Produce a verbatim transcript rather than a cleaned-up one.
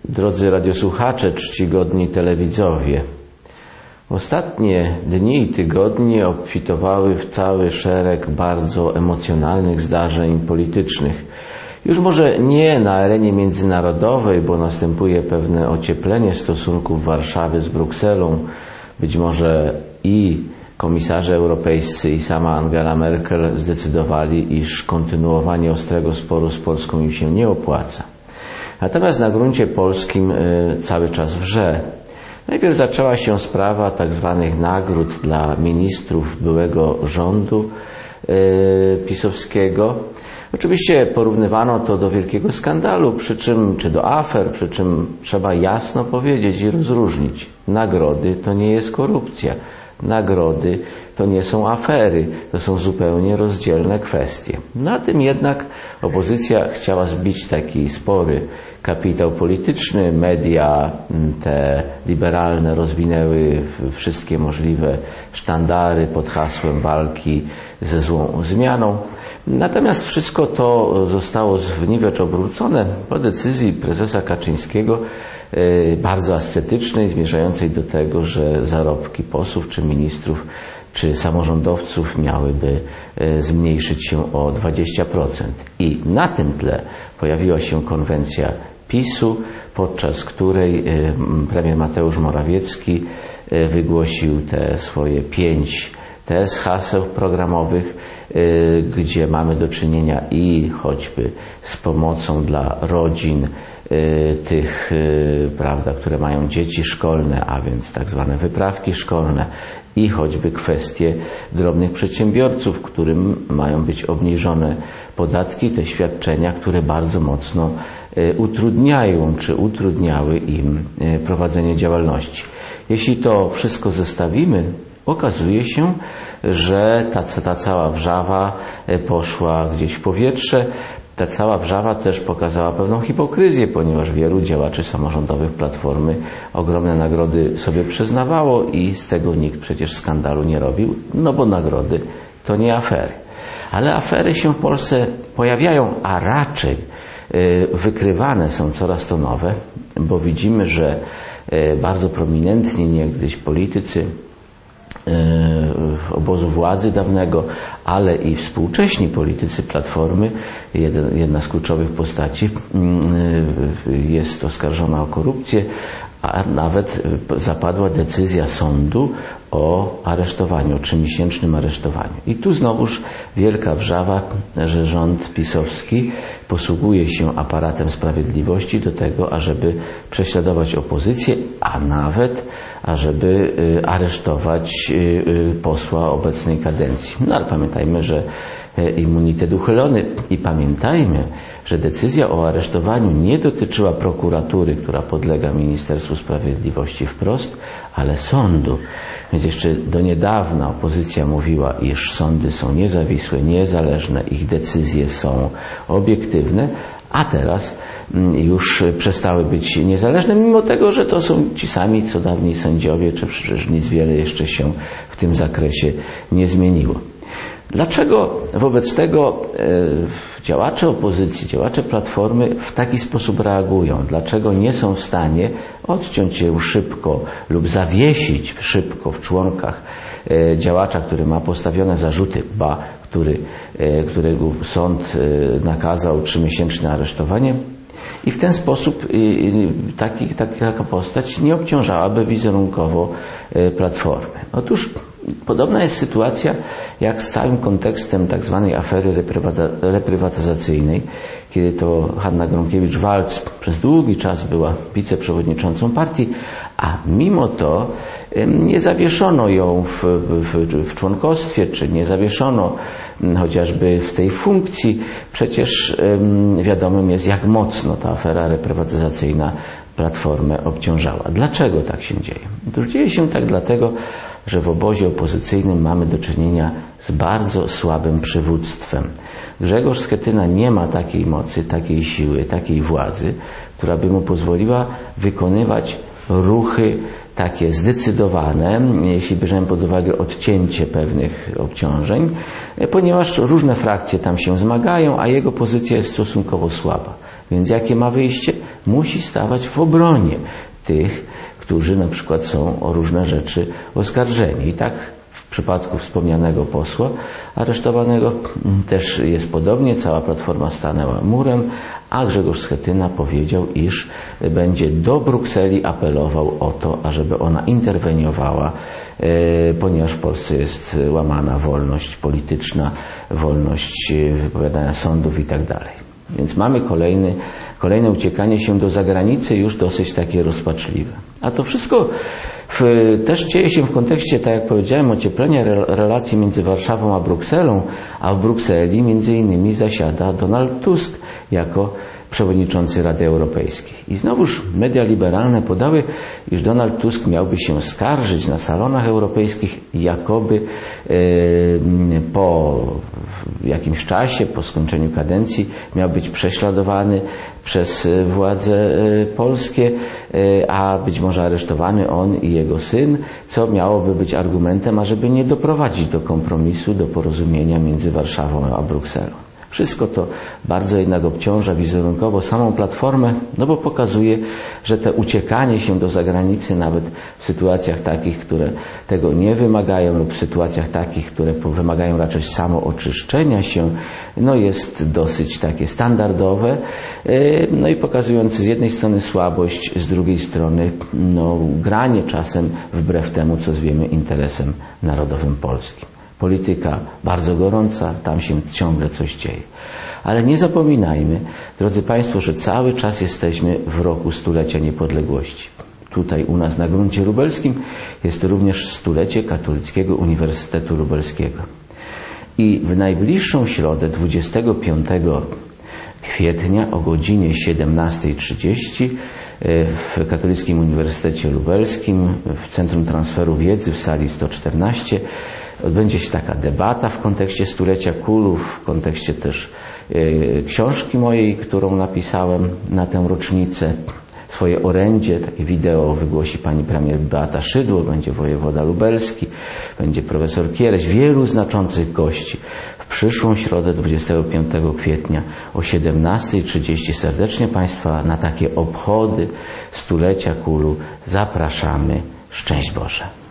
Drodzy radiosłuchacze, czcigodni telewidzowie, ostatnie dni i tygodnie obfitowały w cały szereg bardzo emocjonalnych zdarzeń politycznych. Już może nie na arenie międzynarodowej, bo następuje pewne ocieplenie stosunków Warszawy z Brukselą. Być może i komisarze europejscy i sama Angela Merkel zdecydowali, iż kontynuowanie ostrego sporu z Polską im się nie opłaca. Natomiast na gruncie polskim cały czas wrze. Najpierw zaczęła się sprawa tak zwanych nagród dla ministrów byłego rządu pisowskiego. Oczywiście porównywano to do wielkiego skandalu, przy czym, czy do afer, przy czym trzeba jasno powiedzieć i rozróżnić. Nagrody to nie jest korupcja. Nagrody to nie są afery, to są zupełnie rozdzielne kwestie. Na tym jednak opozycja chciała zbić taki spory kapitał polityczny. Media te liberalne rozwinęły wszystkie możliwe sztandary pod hasłem walki ze złą zmianą. Natomiast wszystko to zostało w niwecz obrócone po decyzji prezesa Kaczyńskiego, bardzo ascetycznej, zmierzającej do tego, że zarobki posłów, czy ministrów, czy samorządowców miałyby zmniejszyć się o dwadzieścia procent. I na tym tle pojawiła się konwencja PiSu, podczas której premier Mateusz Morawiecki wygłosił te swoje pięć tez, haseł programowych, gdzie mamy do czynienia i choćby z pomocą dla rodzin tych, prawda, które mają dzieci szkolne, a więc tak zwane wyprawki szkolne, i choćby kwestie drobnych przedsiębiorców, którym mają być obniżone podatki, te świadczenia, które bardzo mocno utrudniają czy utrudniały im prowadzenie działalności. Jeśli to wszystko zestawimy, okazuje się, że ta, ta cała wrzawa poszła gdzieś w powietrze. Ta cała wrzawa też pokazała pewną hipokryzję, ponieważ wielu działaczy samorządowych Platformy ogromne nagrody sobie przyznawało i z tego nikt przecież skandalu nie robił, no bo nagrody to nie afery. Ale afery się w Polsce pojawiają, a raczej wykrywane są coraz to nowe, bo widzimy, że bardzo prominentni niegdyś politycy obozu władzy dawnego, ale i współcześni politycy Platformy, jedna z kluczowych postaci jest oskarżona o korupcję, a nawet zapadła decyzja sądu o aresztowaniu, o trzymiesięcznym aresztowaniu. I tu znowuż wielka wrzawa, że rząd pisowski posługuje się aparatem sprawiedliwości do tego, ażeby prześladować opozycję, a nawet ażeby aresztować posła obecnej kadencji. No ale pamiętajmy, że immunitet uchylony i pamiętajmy, że decyzja o aresztowaniu nie dotyczyła prokuratury, która podlega Ministerstwu Sprawiedliwości wprost, ale sądu. Więc jeszcze do niedawna opozycja mówiła, iż sądy są niezawisłe, niezależne, ich decyzje są obiektywne, a teraz już przestały być niezależne, mimo tego, że to są ci sami, co dawniej sędziowie, czy przecież nic wiele jeszcze się w tym zakresie nie zmieniło. Dlaczego wobec tego e, działacze opozycji, działacze Platformy w taki sposób reagują? Dlaczego nie są w stanie odciąć się szybko lub zawiesić szybko w członkach e, działacza, który ma postawione zarzuty, ba, który, e, którego sąd e, nakazał trzymiesięczne aresztowanie? I w ten sposób taki, taka postać nie obciążałaby wizerunkowo Platformy. Otóż podobna jest sytuacja jak z całym kontekstem tak zwanej afery reprywatyzacyjnej, kiedy to Hanna Gronkiewicz-Waltz przez długi czas była wiceprzewodniczącą partii, a mimo to nie zawieszono ją w, w, w członkostwie, czy nie zawieszono chociażby w tej funkcji. Przecież wiadomym jest, jak mocno ta afera reprywatyzacyjna Platformę obciążała. Dlaczego tak się dzieje? Otóż dzieje się tak dlatego, że w obozie opozycyjnym mamy do czynienia z bardzo słabym przywództwem. Grzegorz Schetyna nie ma takiej mocy, takiej siły, takiej władzy, która by mu pozwoliła wykonywać ruchy takie zdecydowane, jeśli bierzemy pod uwagę odcięcie pewnych obciążeń, ponieważ różne frakcje tam się zmagają, a jego pozycja jest stosunkowo słaba. Więc jakie ma wyjście? Musi stawać w obronie tych, którzy na przykład są o różne rzeczy oskarżeni. I tak w przypadku wspomnianego posła aresztowanego też jest podobnie. Cała Platforma stanęła murem, a Grzegorz Schetyna powiedział, iż będzie do Brukseli apelował o to, ażeby ona interweniowała, ponieważ w Polsce jest łamana wolność polityczna, wolność wypowiadania sądów i tak dalej. Więc mamy kolejny, kolejne uciekanie się do zagranicy, już dosyć takie rozpaczliwe. A to wszystko w, też dzieje się w kontekście, tak jak powiedziałem, ocieplenia re, relacji między Warszawą a Brukselą, a w Brukseli między innymi zasiada Donald Tusk jako przewodniczący Rady Europejskiej. I znowuż media liberalne podały, iż Donald Tusk miałby się skarżyć na salonach europejskich, jakoby e, po jakimś czasie, po skończeniu kadencji, miał być prześladowany przez władze polskie, a być może aresztowany on i jego syn, co miałoby być argumentem, ażeby nie doprowadzić do kompromisu, do porozumienia między Warszawą a Brukselą. Wszystko to bardzo jednak obciąża wizerunkowo samą Platformę, no bo pokazuje, że te uciekanie się do zagranicy nawet w sytuacjach takich, które tego nie wymagają lub w sytuacjach takich, które wymagają raczej samooczyszczenia się, no jest dosyć takie standardowe, no i pokazujące z jednej strony słabość, z drugiej strony no, granie czasem wbrew temu, co zwiemy interesem narodowym polskim. Polityka bardzo gorąca, tam się ciągle coś dzieje. Ale nie zapominajmy, drodzy Państwo, że cały czas jesteśmy w roku stulecia niepodległości. Tutaj u nas na gruncie lubelskim jest również stulecie Katolickiego Uniwersytetu Lubelskiego. I w najbliższą środę, dwudziestego piątego kwietnia o godzinie siedemnasta trzydzieści w Katolickim Uniwersytecie Lubelskim, w Centrum Transferu Wiedzy w sali sto czternaście, odbędzie się taka debata w kontekście stulecia Kulu, w kontekście też e, książki mojej, którą napisałem na tę rocznicę. Swoje orędzie, takie wideo wygłosi pani premier Beata Szydło, będzie wojewoda lubelski, będzie profesor Kiereś, wielu znaczących gości. W przyszłą środę, dwudziestego piątego kwietnia o siedemnasta trzydzieści serdecznie Państwa na takie obchody stulecia Kulu zapraszamy. Szczęść Boże.